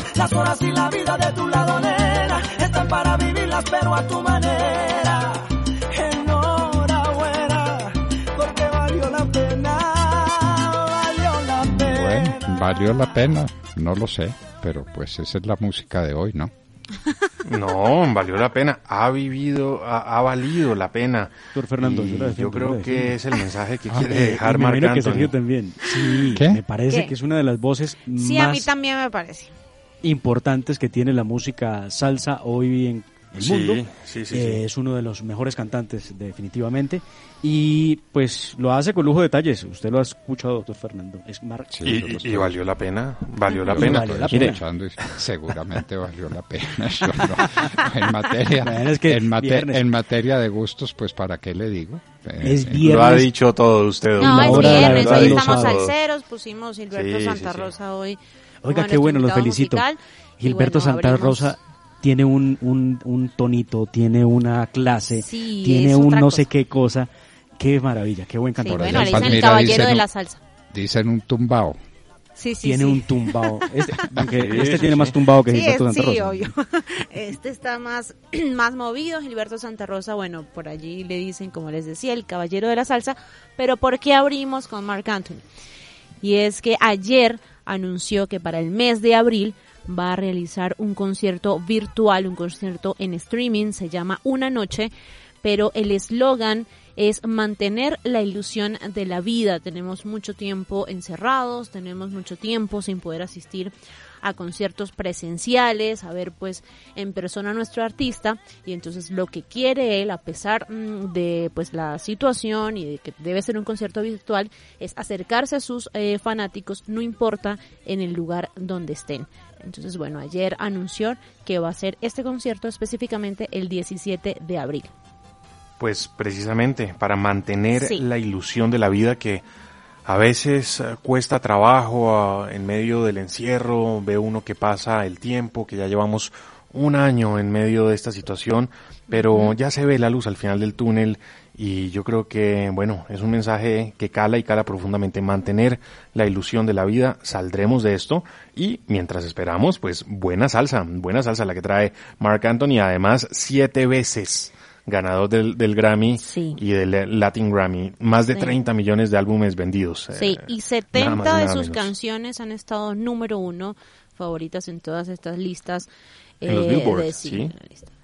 Las horas y la vida de tu lado, nena, están para vivirlas pero a tu manera. Enhorabuena, porque valió la pena, valió la pena. Bueno, valió la pena, no lo sé, pero pues esa es la música de hoy, ¿no? No, valió la pena, ha valido la pena. Doctor Fernando, yo creo que es el mensaje que quiere dejar Marc Anthony. Anthony. Sergio también. Sí, ¿Qué? me parece ¿Qué? que es una de las voces Sí, a mí más también me parece. importantes que tiene la música salsa hoy en el mundo. Sí. Es uno de los mejores cantantes, definitivamente. Y pues lo hace con lujo de detalles. Usted lo ha escuchado, doctor Fernando. Es Marc. Sí, yo lo estoy- Y valió la pena, valió la yo pena. lo Valió la estoy pena. escuchando y seguramente valió la pena. Yo no- en materia, Bueno, es que viernes. en materia de gustos, pues ¿para qué le digo? Es Lo ha viernes. dicho todo usted. No, La es hora de la viernes, verdad hoy lo estamos sabe. salseros, pusimos Gilberto Sí, Santa sí. Rosa hoy. Oiga, como qué nuestro bueno, los invitado felicito. musical. Y Gilberto bueno, Santa abrimos- Rosa tiene un tonito, tiene una clase, Sí, tiene es un otra no cosa. sé qué cosa. Qué maravilla, qué buen Sí, cantante. bueno, allá le en dicen el Palmira caballero dicen de un- la salsa. Dicen un tumbao. Sí, Tiene un tumbao. Aunque este sí, tiene sí. más tumbao que Sí, Gilberto Santa sí, Rosa. obvio. Este está más movido, Gilberto Santa Rosa, bueno, por allí le dicen, como les decía, el caballero de la salsa, pero ¿por qué abrimos con Marc Anthony? Y es que ayer anunció que para el mes de abril va a realizar un concierto virtual, un concierto en streaming, se llama Una Noche, pero el eslogan es mantener la ilusión de la vida. Tenemos mucho tiempo encerrados, tenemos mucho tiempo sin poder asistir a conciertos presenciales, a ver pues en persona a nuestro artista, y entonces lo que quiere él, a pesar de pues la situación y de que debe ser un concierto virtual, es acercarse a sus fanáticos, no importa en el lugar donde estén. Entonces bueno, ayer anunció que va a ser este concierto específicamente el 17 de abril. Pues precisamente para mantener Sí. la ilusión de la vida que a veces cuesta trabajo en medio del encierro, ve uno que pasa el tiempo, que ya llevamos un año en medio de esta situación, pero ya se ve la luz al final del túnel y yo creo que, bueno, es un mensaje que cala y cala profundamente, mantener la ilusión de la vida, saldremos de esto y mientras esperamos, pues buena salsa la que trae Marc Anthony, además 7 veces ganador del Grammy Sí. y del Latin Grammy, más de Sí. 30 millones de álbumes vendidos. Sí, y nada 70 más y de nada sus menos. canciones han estado número 1, favoritas en todas estas listas. En los Billboard, de ¿sí? en la lista.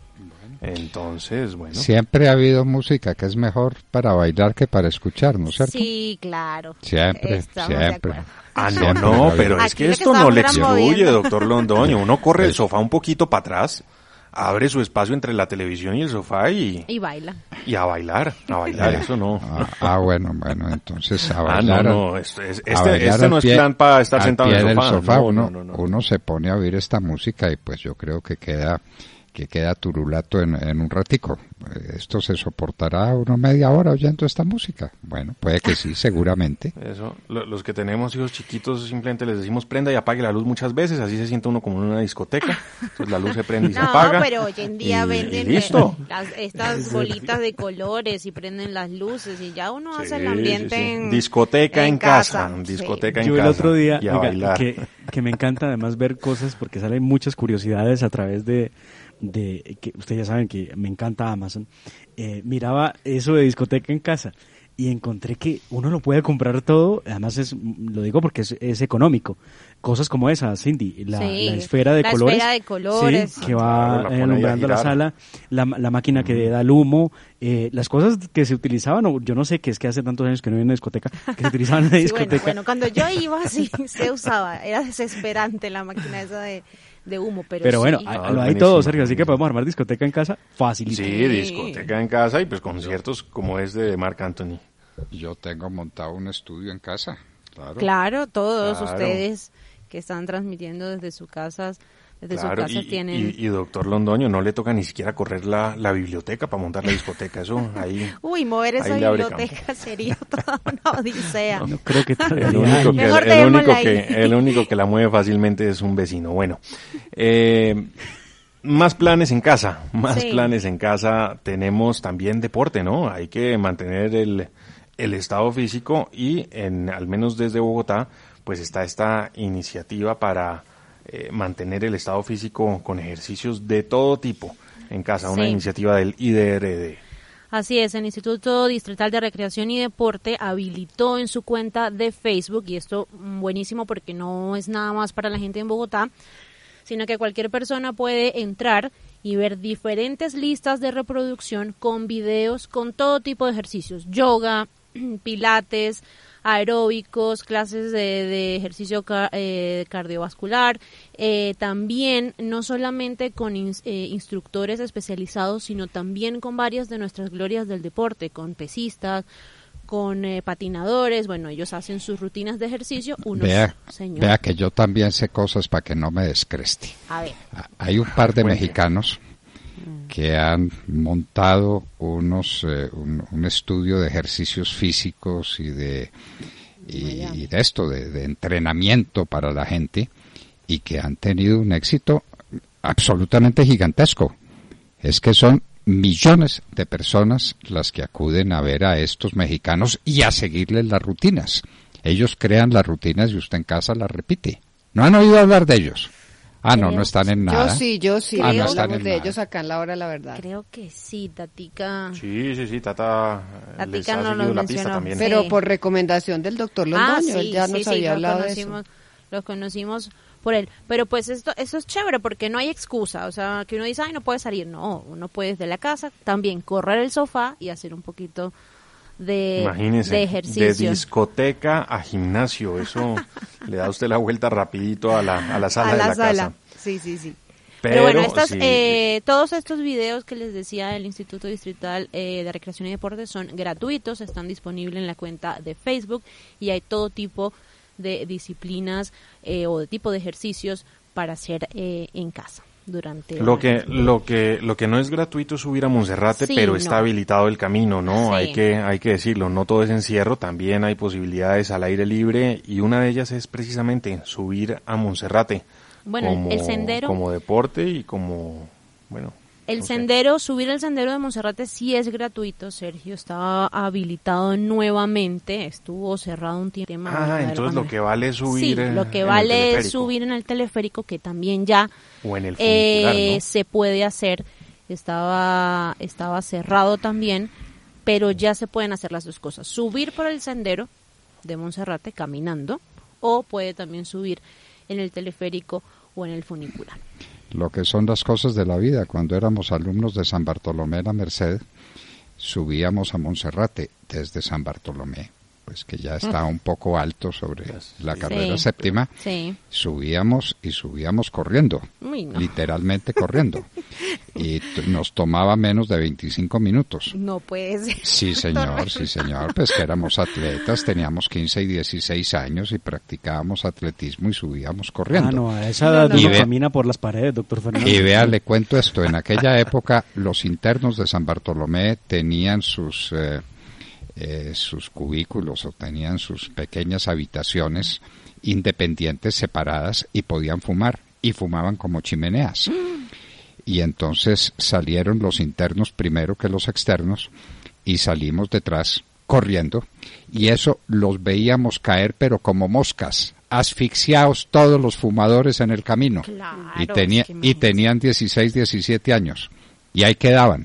Entonces, bueno. Siempre ha habido música que es mejor para bailar que para escuchar, ¿no es cierto? Sí, claro. Siempre, Estamos de siempre. acuerdo. Ah, no, Siempre no, ha pero habido. es que Aquí lo esto que no le estamos excluye, moviendo. doctor Londoño. Uno corre el sofá un poquito para atrás, abre su espacio entre la televisión y el sofá y baila. a bailar, eso no. Bueno, entonces a Ah, bailar. no, a este bailar no al es pie- plan para estar al sentado en pie el del sofá. No, uno, no, no. uno se pone a oír esta música y pues yo creo que queda turulato en un ratico. ¿Esto se soportará uno media hora oyendo esta música? Bueno, puede que sí, seguramente. Eso, los que tenemos hijos chiquitos simplemente les decimos prenda y apague la luz muchas veces, así se siente uno como en una discoteca, entonces la luz se prende y se No, apaga. pero hoy en día y venden listo. estas bolitas de colores y prenden las luces y ya uno hace el Sí, ambiente sí, sí. en Discoteca en casa, Sí. discoteca en Yo casa. el otro día, y a oiga, bailar. que me encanta además ver cosas porque salen muchas curiosidades a través de que ustedes ya saben que me encanta Amazon. Miraba eso de discoteca en casa y encontré que uno lo puede comprar todo, además lo digo porque es económico. Cosas como esa, Cindy, la esfera de colores. La esfera de colores. Sí, que va Claro, la pone ahí a alumbrando la girar. sala, la máquina que da el humo, las cosas que se utilizaban, o yo no sé, que es que hace tantos años que no iba a una discoteca, que se utilizaban en la Sí, discoteca. bueno, cuando yo iba sí se usaba, era desesperante la máquina esa de humo, pero bueno, sí. lo hay buenísimo, todo, Sergio, así que buenísimo. podemos armar discoteca en casa facilito. Sí, discoteca en casa y pues conciertos como es de Marc Anthony. Yo tengo montado un estudio en casa, claro. Claro, todos Claro. ustedes que están transmitiendo desde sus casas, Claro, tienen... y doctor Londoño, no le toca ni siquiera correr la biblioteca para montar la discoteca, eso ahí... Uy, mover esa ahí le abre biblioteca sería toda una odisea. No creo que El único, Mejor que, dejémosla ahí. el único que la mueve fácilmente es un vecino. Bueno, más planes en casa, Sí. planes en casa. Tenemos también deporte, ¿no? Hay que mantener el estado físico y al menos desde Bogotá, pues está esta iniciativa para mantener el estado físico con ejercicios de todo tipo en casa, una Sí. iniciativa del IDRD. Así es, el Instituto Distrital de Recreación y Deporte habilitó en su cuenta de Facebook, y esto buenísimo porque no es nada más para la gente en Bogotá, sino que cualquier persona puede entrar y ver diferentes listas de reproducción con videos con todo tipo de ejercicios, yoga, pilates, aeróbicos, clases de ejercicio cardiovascular, también no solamente con instructores especializados, sino también con varias de nuestras glorias del deporte, con pesistas, con patinadores. Bueno, ellos hacen sus rutinas de ejercicio. Vea que yo también sé cosas para que no me descreste. A ver. Hay un par de mexicanos que han montado un estudio de ejercicios físicos y de esto, de entrenamiento para la gente, y que han tenido un éxito absolutamente gigantesco. Es que son millones de personas las que acuden a ver a estos mexicanos y a seguirles las rutinas. Ellos crean las rutinas y usted en casa las repite. ¿No han oído hablar de ellos? No están en nada. Yo sí, no no están hablamos en de nada. ellos acá en La Hora de la Verdad. Creo que sí, Tatica. Sí, Tata les Tatica ha no seguido los la pista mencionó. también. Pero Sí. por recomendación del doctor Londoño, él ya nos había hablado de eso. Los conocimos por él. Pero pues eso es chévere porque no hay excusa. O sea, que uno dice, ay, no puede salir. No, uno puede desde la casa también correr el sofá y hacer un poquito Imagínese, de ejercicio. de discoteca a gimnasio, eso le da a usted la vuelta rapidito a la sala de la casa. Sí. Pero bueno, sí, todos estos videos que les decía del Instituto Distrital de Recreación y Deporte son gratuitos, están disponibles en la cuenta de Facebook y hay todo tipo de disciplinas o de tipo de ejercicios para hacer en casa durante lo que no es gratuito es subir a Monserrate, Sí, pero no. está habilitado el camino, ¿no? Sí. Hay que decirlo, no todo es encierro, también hay posibilidades al aire libre y una de ellas es precisamente subir a Monserrate. Bueno, el sendero. Como deporte y como, bueno. El no sé. sendero, subir el sendero de Monserrate sí es gratuito, Sergio, está habilitado nuevamente, estuvo cerrado un tiempo. Entonces lo que vale es subir. Sí, lo que en el vale es teleférico. subir en el teleférico, que también ya O en el funicular, ¿no? se puede hacer. Estaba cerrado también, pero ya se pueden hacer las dos cosas. Subir por el sendero de Monserrate caminando, o puede también subir en el teleférico o en el funicular. Lo que son las cosas de la vida. Cuando éramos alumnos de San Bartolomé de la Merced, subíamos a Monserrate desde San Bartolomé, pues que ya está un poco alto sobre la carrera Sí. séptima. Sí. Subíamos corriendo, Uy, no. literalmente corriendo, y nos tomaba menos de 25 minutos. No puede ser. Sí, señor, pues que éramos atletas, teníamos 15 y 16 años y practicábamos atletismo y subíamos corriendo. No, a esa edad no. uno Y ve- camina por las paredes, doctor Fernando. Y vea, le cuento esto, en aquella época los internos de San Bartolomé tenían sus cubículos o tenían sus pequeñas habitaciones independientes, separadas, y podían fumar, y fumaban como chimeneas. Y entonces salieron los internos primero que los externos, y salimos detrás corriendo, y eso los veíamos caer pero como moscas, asfixiados todos los fumadores en el camino. Claro, y, es que y imagínese. tenían 16, 17 años, y ahí quedaban.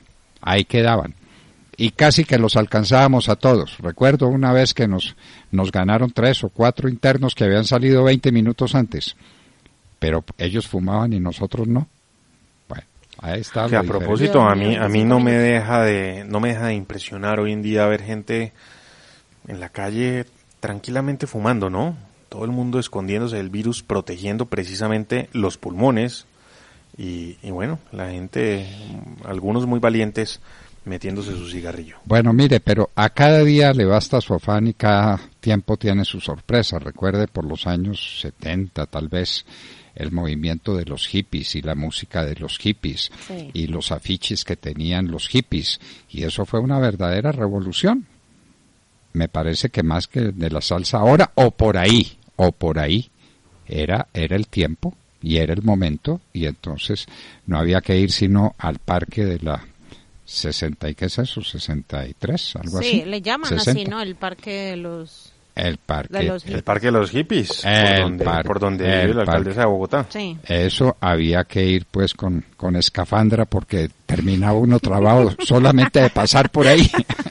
Y casi que los alcanzábamos a todos. Recuerdo una vez que nos ganaron 3 o 4 internos que habían salido 20 minutos antes, pero ellos fumaban y nosotros no. Bueno, ahí está. Que lo a diferente. propósito, Dios a mío, mí no me deja de impresionar hoy en día ver gente en la calle tranquilamente fumando, ¿no? Todo el mundo escondiéndose del virus, protegiendo precisamente los pulmones y bueno, la gente, algunos muy valientes, metiéndose su cigarrillo. Bueno, mire, pero a cada día le basta su afán y cada tiempo tiene su sorpresa. Recuerde por los años 70 tal vez el movimiento de los hippies y la música de los hippies Sí. y los afiches que tenían los hippies, y eso fue una verdadera revolución. Me parece que más que de la salsa ahora o por ahí era el tiempo y era el momento, y entonces no había que ir sino al parque de la 60 y qué es eso, 63, algo así. Sí, le llaman 60. así, ¿no? El parque de los El parque de los hippies, por donde vive la alcaldesa de Bogotá. Sí. Eso había que ir pues con escafandra porque terminaba uno trabado solamente de pasar por ahí.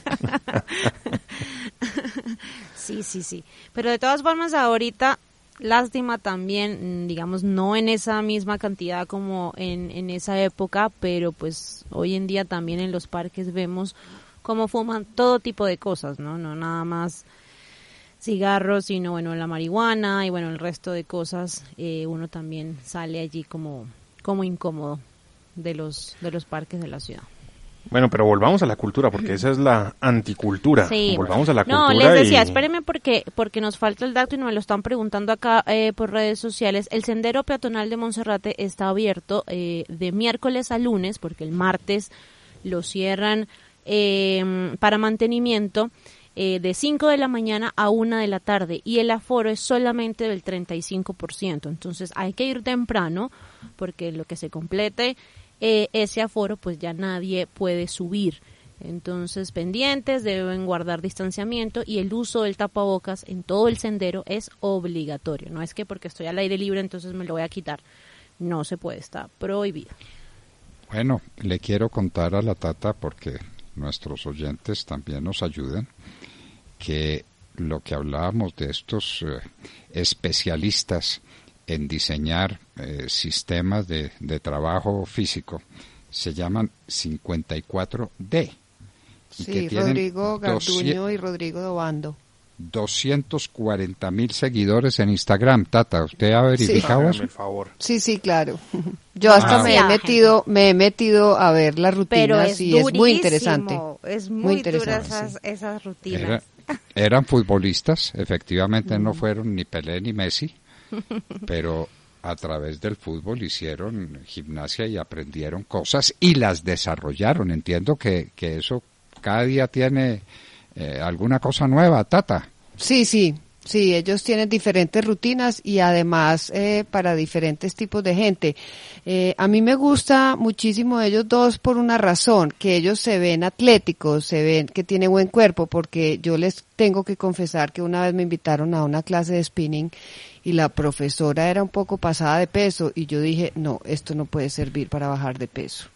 Sí. Pero de todas formas ahorita, lástima también, digamos, no en esa misma cantidad como en esa época, pero pues hoy en día también en los parques vemos cómo fuman todo tipo de cosas, ¿no? No nada más cigarros, sino bueno, la marihuana y bueno, el resto de cosas. Uno también sale allí como incómodo de los parques de la ciudad. Bueno, pero volvamos a la cultura, porque esa es la anticultura. Sí. Volvamos a la cultura. No, les decía, espérenme porque nos falta el dato y me lo están preguntando acá por redes sociales. El sendero peatonal de Monserrate está abierto de miércoles a lunes, porque el martes lo cierran para mantenimiento de 5 de la mañana a 1 de la tarde y el aforo es solamente del 35%. Entonces hay que ir temprano porque lo que se complete ese aforo pues ya nadie puede subir. Entonces pendientes, deben guardar distanciamiento y el uso del tapabocas en todo el sendero es obligatorio. No es que porque estoy al aire libre entonces me lo voy a quitar. No se puede, está prohibido. Bueno, le quiero contar a la Tata porque nuestros oyentes también nos ayudan, que lo que hablábamos de estos especialistas en diseñar sistemas de trabajo físico se llaman 54D. Sí, Rodrigo Garduño y Rodrigo Dobando. 240.000 seguidores en Instagram. Tata, ¿usted ha verificado eso? Sí, claro. Yo hasta me he metido a ver las rutinas y es muy interesante. Es muy duras esas rutinas. Eran futbolistas, efectivamente no fueron ni Pelé ni Messi, pero a través del fútbol hicieron gimnasia y aprendieron cosas y las desarrollaron. Entiendo que eso cada día tiene alguna cosa nueva, Tata. Sí, ellos tienen diferentes rutinas y además para diferentes tipos de gente. A mí me gusta muchísimo ellos dos por una razón, que ellos se ven atléticos, se ven que tienen buen cuerpo, porque yo les tengo que confesar que una vez me invitaron a una clase de spinning y la profesora era un poco pasada de peso y yo dije, no, esto no puede servir para bajar de peso.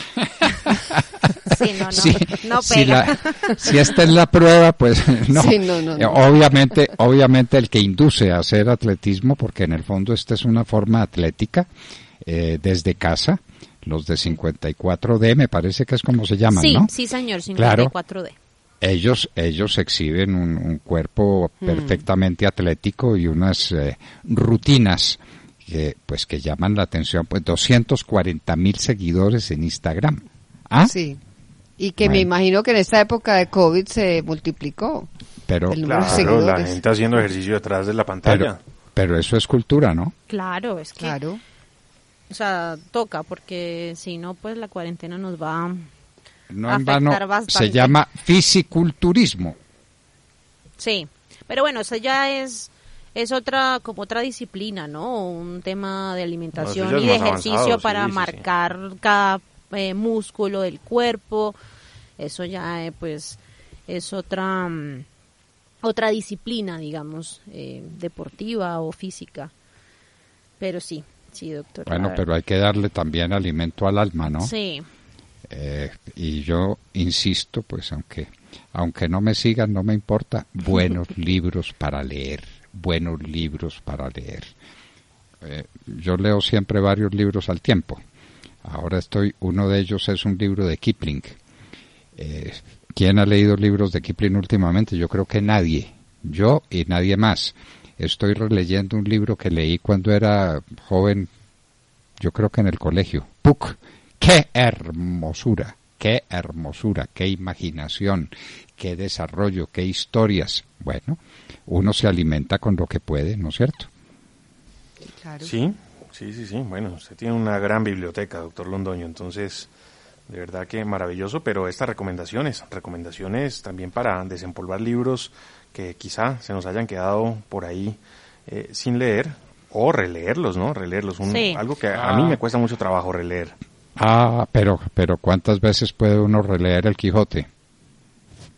No pega. Si esta es la prueba, pues no. Sí, no. Obviamente el que induce a hacer atletismo, porque en el fondo esta es una forma atlética, desde casa, los de 54D me parece que es como se llaman, sí, ¿no? Sí, señor, 54D. Claro, ellos exhiben un cuerpo perfectamente atlético y unas rutinas que llaman la atención, pues 240.000 seguidores en Instagram. ¿Ah? Sí, y que me imagino que en esta época de COVID se multiplicó. Pero el número de seguidores. La gente haciendo ejercicio detrás de la pantalla. Pero eso es cultura, ¿no? Claro, es que... Claro. O sea, toca, porque si no, pues la cuarentena nos va a no afectar en vano, bastante. Se llama fisiculturismo. Sí, pero bueno, eso ya es otra disciplina, ¿no? Un tema de alimentación y de ejercicio para marcar cada músculo del cuerpo. Eso ya pues es otra disciplina, digamos, deportiva o física. Pero sí, doctor. Bueno, pero hay que darle también alimento al alma, ¿no? Sí. Y yo insisto, pues aunque no me sigan, no me importa, buenos libros para leer. Yo leo siempre varios libros al tiempo. Ahora uno de ellos es un libro de Kipling. ¿Quién ha leído libros de Kipling últimamente? Yo creo que nadie. Yo y nadie más. Estoy releyendo un libro que leí cuando era joven, yo creo que en el colegio. Puck. ¡Qué hermosura! ¡Qué imaginación! ¡Qué desarrollo! ¡Qué historias! Bueno, uno se alimenta con lo que puede, ¿no es cierto? Claro. Sí. Bueno, usted tiene una gran biblioteca, doctor Londoño, entonces, de verdad que maravilloso, pero estas recomendaciones también para desempolvar libros que quizá se nos hayan quedado por ahí sin leer, o releerlos, ¿no? Algo que a mí me cuesta mucho trabajo releer. Pero ¿cuántas veces puede uno releer el Quijote?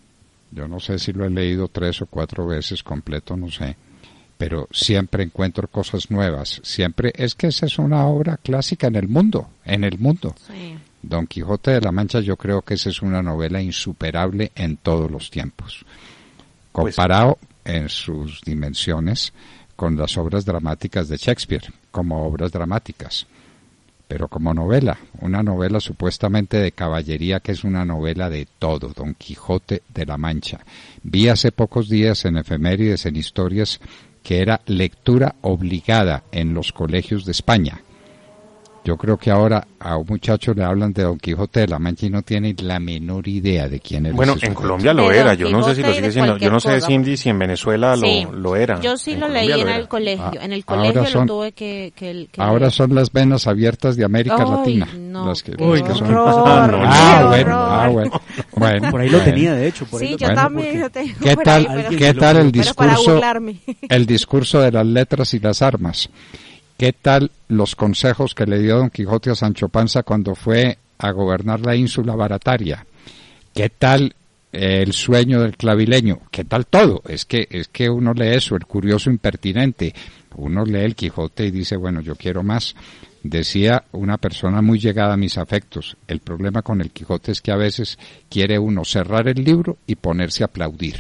Yo no sé si lo he leído 3 o 4 veces completo, no sé, pero siempre encuentro cosas nuevas. Siempre, es que esa es una obra clásica en el mundo, Sí. Don Quijote de la Mancha, yo creo que esa es una novela insuperable en todos los tiempos. Comparado en sus dimensiones con las obras dramáticas de Shakespeare, como obras dramáticas. Pero como novela, una novela supuestamente de caballería, que es una novela de todo, Don Quijote de la Mancha. Vi hace pocos días en efemérides, en historias, que era lectura obligada en los colegios de España. Yo creo que ahora a un muchacho le hablan de Don Quijote de la Mancha y no tiene la menor idea de quién es. Bueno, ese en sujeto. Colombia lo De era, Don yo no sé si lo Quijote y sigue de siendo, yo no sé, cualquier Cindy, si en Venezuela Sí, lo era. Yo sí En lo Colombia leí en era. el colegio. En el Ahora colegio son- lo tuve que Ahora leer. son las venas abiertas de América Ay, Latina. no, Las que, qué las que son. horror, no, Ah, qué bueno, horror. bueno. Por ahí lo bueno. tenía, de hecho. Por ahí Sí, lo yo Bueno, también lo tengo ¿Qué por tal, ahí, pero- qué tal el pero para discurso, burlarme. el discurso de las letras y las armas? ¿Qué tal los consejos que le dio Don Quijote a Sancho Panza cuando fue a gobernar la ínsula Barataria? ¿Qué tal el sueño del clavileño? ¿Qué tal todo? Es que uno lee eso, el curioso impertinente. Uno lee el Quijote y dice, bueno, yo quiero más. Decía una persona muy llegada a mis afectos, el problema con el Quijote es que a veces quiere uno cerrar el libro y ponerse a aplaudir.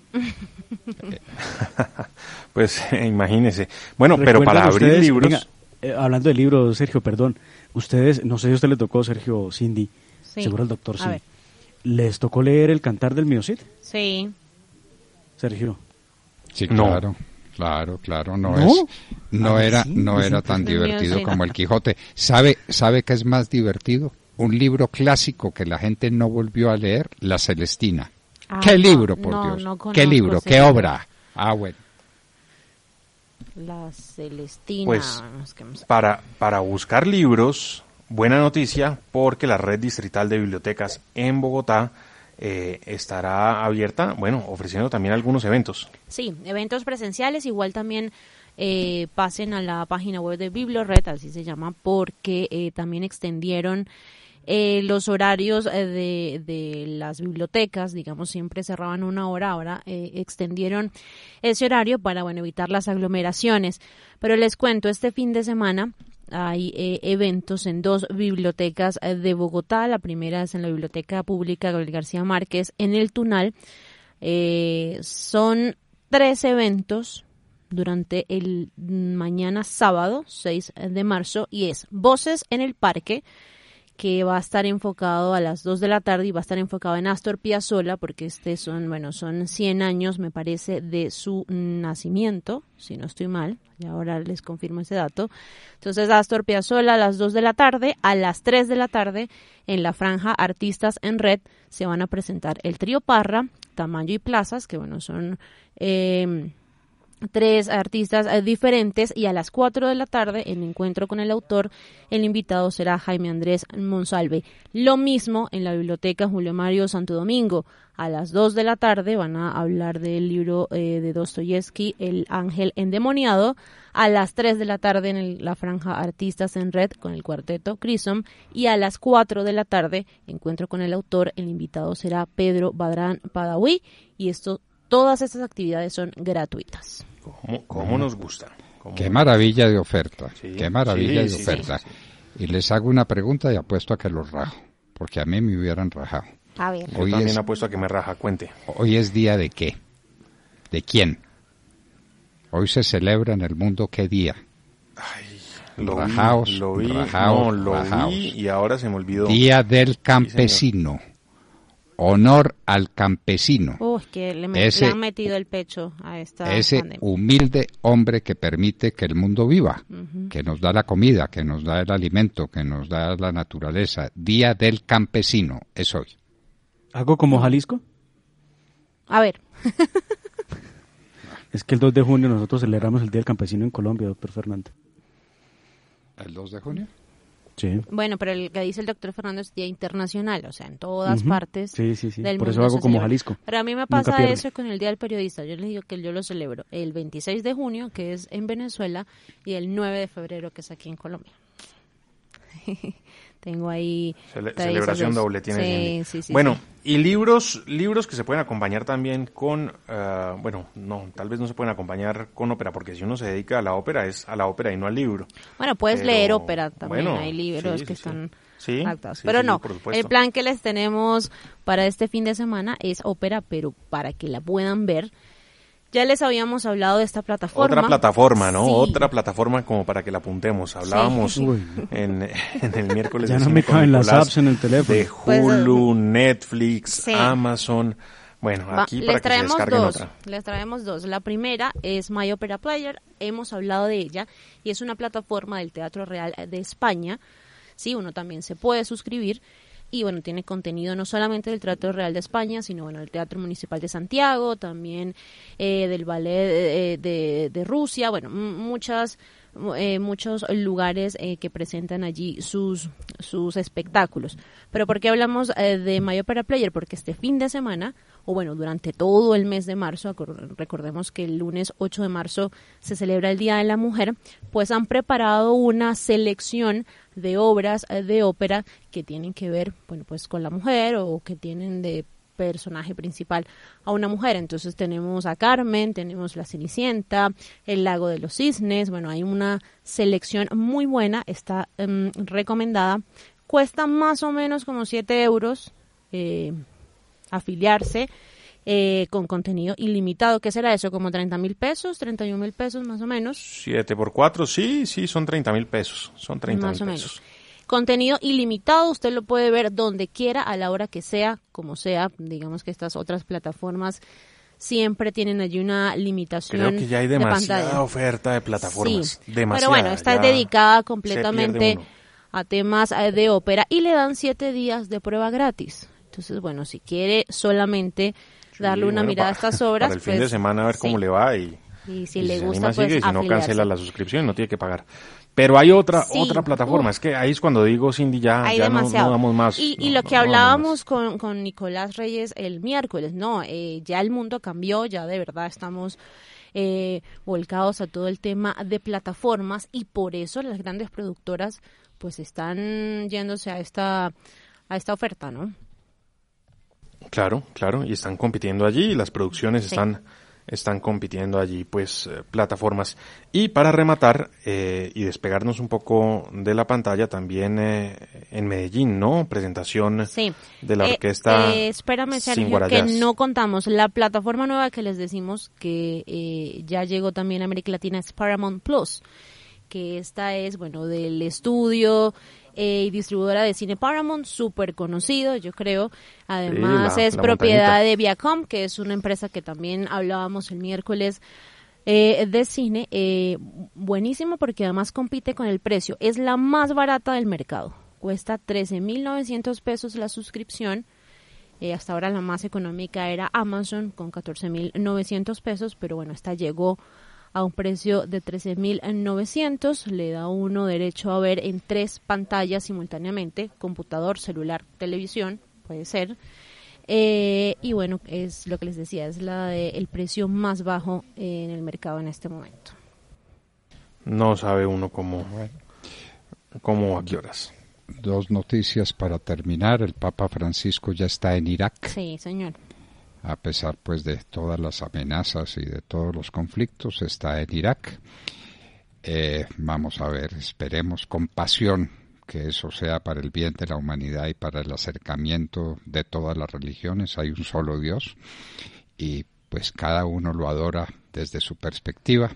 Pues imagínese. Bueno, pero ¿Recuerdan para abrir ustedes, libros... venga, hablando de libros, Sergio, perdón, ustedes, no sé si a usted le tocó, Sergio, Cindy, Sí. seguro el doctor A sí, ver. ¿les tocó leer El Cantar del Mío Cid, Sí. Sergio? Sí, No. claro, ¿No? no Ah, era sí, no pues era entonces- tan El mío divertido sí. como el Quijote. ¿Sabe qué es más divertido? Un libro clásico que la gente no volvió a leer, La Celestina. Ah, ¿Qué no, libro, por no, Dios? no ¿Qué conozco libro? ese ¿Qué libro. obra? Ah, bueno. La Celestina. Pues, es que me sa- Para buscar libros, buena noticia, porque la Red Distrital de Bibliotecas en Bogotá estará abierta, bueno, ofreciendo también algunos eventos. Sí, eventos presenciales, igual también pasen a la página web de Bibliored, así se llama, porque también extendieron los horarios de las bibliotecas, digamos, siempre cerraban 1 hora, ahora extendieron ese horario para, bueno, evitar las aglomeraciones. Pero les cuento, este fin de semana hay eventos en 2 bibliotecas de Bogotá. La primera es en la Biblioteca Pública Gabriel García Márquez, en el Tunal. Son 3 eventos durante el mañana sábado 6 de marzo y es Voces en el Parque, que va a estar enfocado a las 2 de la tarde y va a estar enfocado en Astor Piazzolla, porque son 100 años, me parece, de su nacimiento, si no estoy mal, y ahora les confirmo ese dato. Entonces, Astor Piazzolla a las 2 de la tarde, a las 3 de la tarde, en la franja Artistas en Red, se van a presentar el trío Parra, Tamayo y Plazas, que bueno, son 3 artistas diferentes, y a las 4 de la tarde, en encuentro con el autor, el invitado será Jaime Andrés Monsalve. Lo mismo en la Biblioteca Julio Mario Santo Domingo. A las 2 de la tarde van a hablar del libro de Dostoyevsky, El Ángel Endemoniado. A las 3 de la tarde en la franja Artistas en Red con el cuarteto Crisom. Y a las 4 de la tarde, encuentro con el autor, el invitado será Pedro Badrán Padawi. Y todas estas actividades son gratuitas. ¿Cómo nos gusta? Qué maravilla de oferta, Sí, qué maravilla de sí, oferta. sí. Y les hago una pregunta y apuesto a que los rajo, porque a mí me hubieran rajado. A ver. Yo Hoy también es- apuesto a que me raja, cuente. Hoy es día de qué, de quién. Hoy se celebra en el mundo qué día. Rajaos, lo vi, rajaos, no, lo rajaos. vi y ahora se me olvidó. Día del campesino. Honor al campesino. Que le Ese- han metido el pecho a esta Ese pandemia. humilde hombre que permite que el mundo viva, que nos da la comida, que nos da el alimento, que nos da la naturaleza. Día del campesino es hoy. ¿Algo como Jalisco? A ver, Es que el 2 de junio nosotros celebramos el Día del Campesino en Colombia, doctor Fernando. ¿El 2 de junio? Sí. bueno, pero el que dice el doctor Fernando es Día Internacional, o sea, en todas Ujú. partes Sí. del Por eso mundo hago se como celebra. Jalisco. Pero a mí me Nunca pasa pierde. eso con el Día del Periodista. Yo les digo que yo lo celebro el 26 de junio, que es en Venezuela, y el 9 de febrero, que es aquí en Colombia. Tengo ahí... Celebración doble tiene Cindy. Sí, bueno, sí. y libros que se pueden acompañar también con... tal vez no se pueden acompañar con ópera, porque si uno se dedica a la ópera, es a la ópera y no al libro. Bueno, puedes Pero, leer ópera también, bueno, hay libros sí, que sí, están sí. adaptados. Sí, Pero sí, no, por supuesto. el plan que les tenemos para este fin de semana es ópera, pero para que la puedan ver. Ya les habíamos hablado de esta plataforma. Otra plataforma, ¿no? Sí. Otra plataforma como para que la apuntemos. Hablábamos Sí. en el miércoles Ya de no Cine me con caben las Nicolás, apps en el teléfono. de Pues, Hulu, Netflix, sí. Amazon. Bueno, aquí para que se descarguen otra. Les traemos dos. La primera es My Opera Player, hemos hablado de ella, y es una plataforma del Teatro Real de España. Sí, uno también se puede suscribir. Y bueno, tiene contenido no solamente del Teatro Real de España, sino bueno, del Teatro Municipal de Santiago, también del Ballet de Rusia, bueno, muchos lugares que presentan allí sus espectáculos. Pero ¿por qué hablamos de My Opera Player? Porque este fin de semana, o bueno, durante todo el mes de marzo, recordemos que el lunes 8 de marzo se celebra el Día de la Mujer, pues han preparado una selección de obras de ópera que tienen que ver, bueno, pues con la mujer o que tienen de personaje principal a una mujer. Entonces tenemos a Carmen, tenemos la Cenicienta, el Lago de los Cisnes, bueno, hay una selección muy buena, está recomendada, cuesta más o menos como 7 euros afiliarse con contenido ilimitado. ¿Qué será eso? ¿Como 30,000 pesos? ¿31,000 pesos más o menos? 7 por 4, sí, son 30,000 pesos. Son 30,000 Más o pesos. menos. Contenido ilimitado, usted lo puede ver donde quiera, a la hora que sea, como sea. Digamos que estas otras plataformas siempre tienen allí una limitación Creo que ya hay de demasiada pantalla. oferta de plataformas. Sí, Demasiada. pero bueno, esta es ya dedicada se pierde completamente uno. a temas de ópera y le dan 7 días de prueba gratis. Entonces, bueno, si quiere solamente darle una bueno, mirada a estas obras, para el fin pues, de semana a ver cómo sí. le va y Y si y le se gusta, anima, pues sigue, y si no afiliarse. cancela la suscripción y no tiene que pagar. Pero hay otra Sí, plataforma, es que ahí es cuando digo, Cindy, ya Hay no demasiado. damos más. Y no, lo no, que no damos hablábamos con Nicolás Reyes el miércoles, ya el mundo cambió, ya de verdad estamos volcados a todo el tema de plataformas y por eso las grandes productoras pues están yéndose a esta oferta, ¿no? Claro, y están compitiendo allí, y las producciones Sí. están compitiendo allí, pues, plataformas. Y para rematar y despegarnos un poco de la pantalla, también en Medellín, ¿no? Presentación Sí. de la orquesta Espérame, Sin Sergio, que Guarayás. no contamos. La plataforma nueva que les decimos que ya llegó también a América Latina es Paramount Plus, que esta es, bueno, del estudio y distribuidora de cine Paramount, súper conocido, yo creo. Además Sí, es la propiedad montañita. de Viacom, que es una empresa que también hablábamos el miércoles de cine. Buenísimo porque además compite con el precio. Es la más barata del mercado. Cuesta 13,900 pesos la suscripción. Hasta ahora la más económica era Amazon con 14,900 pesos, pero bueno, esta llegó a un precio de 13,900, le da uno derecho a ver en 3 pantallas simultáneamente, computador, celular, televisión, puede ser. Y bueno, es lo que les decía, es el precio más bajo en el mercado en este momento. No sabe uno cómo a qué horas. 2 noticias para terminar. El Papa Francisco ya está en Irak. Sí, señor. A pesar pues de todas las amenazas y de todos los conflictos, está en Irak. Vamos a ver, esperemos con pasión que eso sea para el bien de la humanidad y para el acercamiento de todas las religiones. Hay un solo Dios y pues cada uno lo adora desde su perspectiva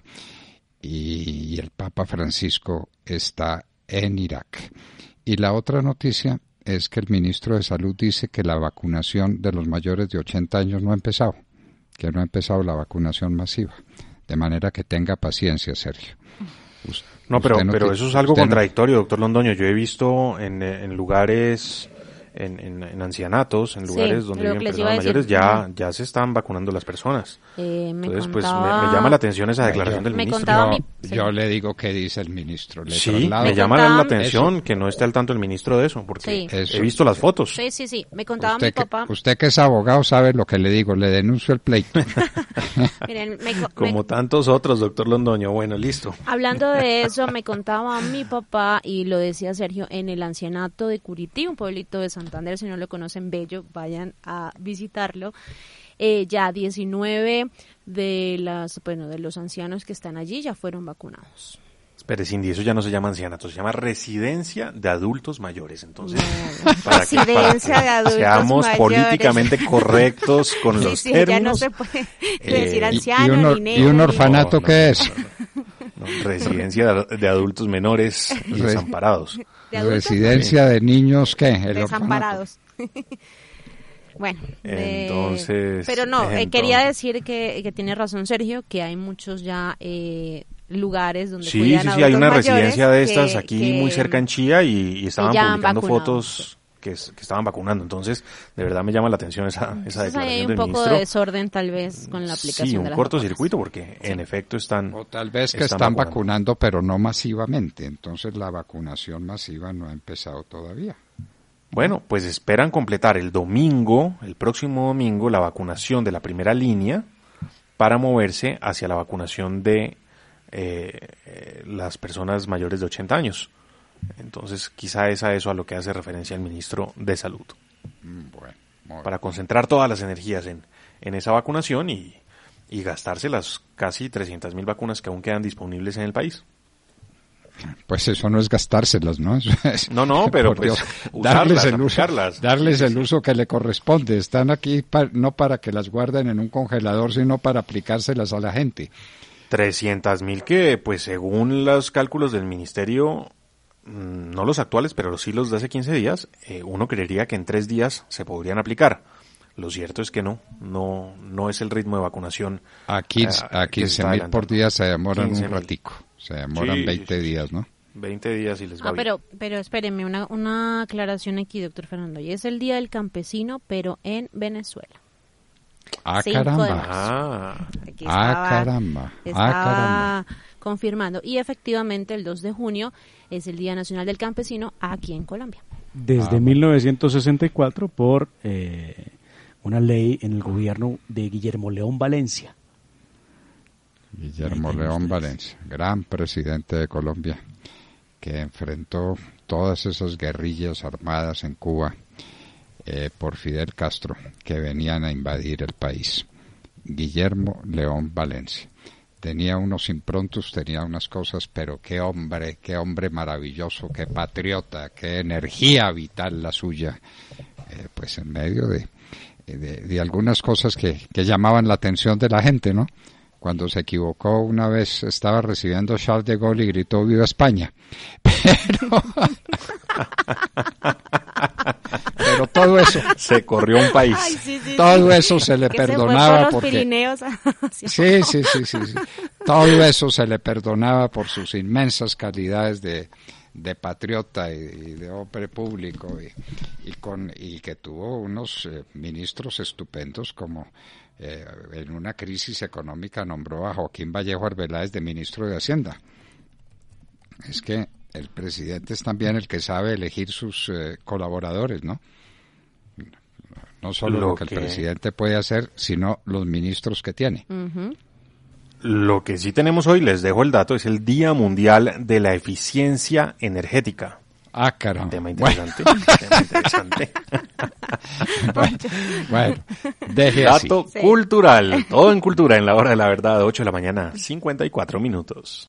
y el Papa Francisco está en Irak. Y la otra noticia es que el ministro de Salud dice que la vacunación de los mayores de 80 años no ha empezado, que no ha empezado la vacunación masiva. De manera que tenga paciencia, Sergio. No, pero eso es algo contradictorio, doctor Londoño. Yo he visto en lugares en ancianatos, en lugares donde lo viven que les iba a personas decir. mayores, ya se están vacunando las personas. Entonces, pues me llama la atención esa declaración del me ministro. contaba Yo le digo qué dice el ministro. Le Sí, traslado. me llama contaba- la atención que no esté al tanto el ministro de eso, porque Sí. he visto las fotos. Sí, me contaba mi papá. Usted que es abogado sabe lo que le digo, le denuncio el pleito. Miren, Como tantos otros, doctor Londoño. Bueno, listo. hablando de eso, me contaba mi papá, y lo decía Sergio, en el ancianato de Curití, un pueblito de Santander, si no lo conocen, bello, vayan a visitarlo. Ya 19 de los ancianos que están allí ya fueron vacunados. Espere, Cindy, eso ya no se llama ancianato, se llama residencia de adultos mayores. Entonces, No, para residencia de adultos seamos mayores. políticamente correctos con los Sí, términos. ya no se puede decir y anciano ni negro. ¿Y un ni- orfanato qué es? No, residencia de adultos menores y desamparados. ¿De adultos? Residencia de niños, ¿qué? El Desamparados. Bueno, Entonces, pero no, entonces- quería decir que tiene razón Sergio, que hay muchos ya lugares donde Sí, cuidan sí, hay adultos una mayores residencia de estas que- aquí que- muy cerca en Chía y estaban ya han publicando vacunado, fotos que estaban vacunando. Entonces, de verdad me llama la atención esa Entonces, ahí declaración hay un del poco ministro. de desorden tal vez con la aplicación Sí, de un las cortocircuito vacunas. porque en efecto están... O tal vez que están vacunando, pero no masivamente. Entonces la vacunación masiva no ha empezado todavía. Bueno, pues esperan completar el próximo domingo, la vacunación de la primera línea para moverse hacia la vacunación de las personas mayores de 80 años. Entonces, quizá es a eso a lo que hace referencia el ministro de Salud. Bueno, muy Para concentrar todas las energías en esa vacunación y gastarse las casi 300.000 vacunas que aún quedan disponibles en el país. Pues eso no es gastárselas, ¿no? Eso es, No, pero por pues Dios, usarlas, darles aplicarlas. el uso que le corresponde. Están aquí no para que las guarden en un congelador, sino para aplicárselas a la gente. 300.000 que, pues según los cálculos del ministerio, no los actuales, pero sí los de hace 15 días, uno creería que en 3 días se podrían aplicar. Lo cierto es que no es el ritmo de vacunación. A que se 15.000 está por adelantando. día se demoran 15.000. un ratico. Se demoran Sí, 20 sí, días, ¿no? 20 días y les va bien. Pero espéreme, una aclaración aquí, doctor Fernando. Y es el Día del Campesino, pero en Venezuela. Ah, 5 de caramba. marzo. Aquí Caramba. estaba confirmando. Y efectivamente el 2 de junio es el Día Nacional del Campesino aquí en Colombia. Desde 1964 por una ley en el gobierno de Guillermo León Valencia. Guillermo León Valencia, gran presidente de Colombia, que enfrentó todas esas guerrillas armadas en Cuba por Fidel Castro, que venían a invadir el país. Guillermo León Valencia. Tenía unos improntos, tenía unas cosas, pero qué hombre maravilloso, qué patriota, qué energía vital la suya, pues en medio de algunas cosas que llamaban la atención de la gente, ¿no? Cuando se equivocó una vez, estaba recibiendo Charles de Gaulle y gritó ¡Viva España! Pero todo eso... Se corrió un país. Ay, sí, Todo eso se le que se fue perdonaba por los porque... Pirineos. Sí. Todo eso se le perdonaba por sus inmensas calidades de patriota y de hombre público y que tuvo unos ministros estupendos como en una crisis económica nombró a Joaquín Vallejo Arbeláez de ministro de Hacienda. Es que el presidente es también el que sabe elegir sus colaboradores, ¿no? No solo lo que el presidente puede hacer, sino los ministros que tiene. Ujú. Lo que sí tenemos hoy, les dejo el dato, es el Día Mundial de la Eficiencia Energética. Ah, caramba. Tema interesante. Tema interesante. Bueno, deje así. Dato cultural. Todo en cultura en la hora de la verdad, 8 de la mañana, 54 minutos.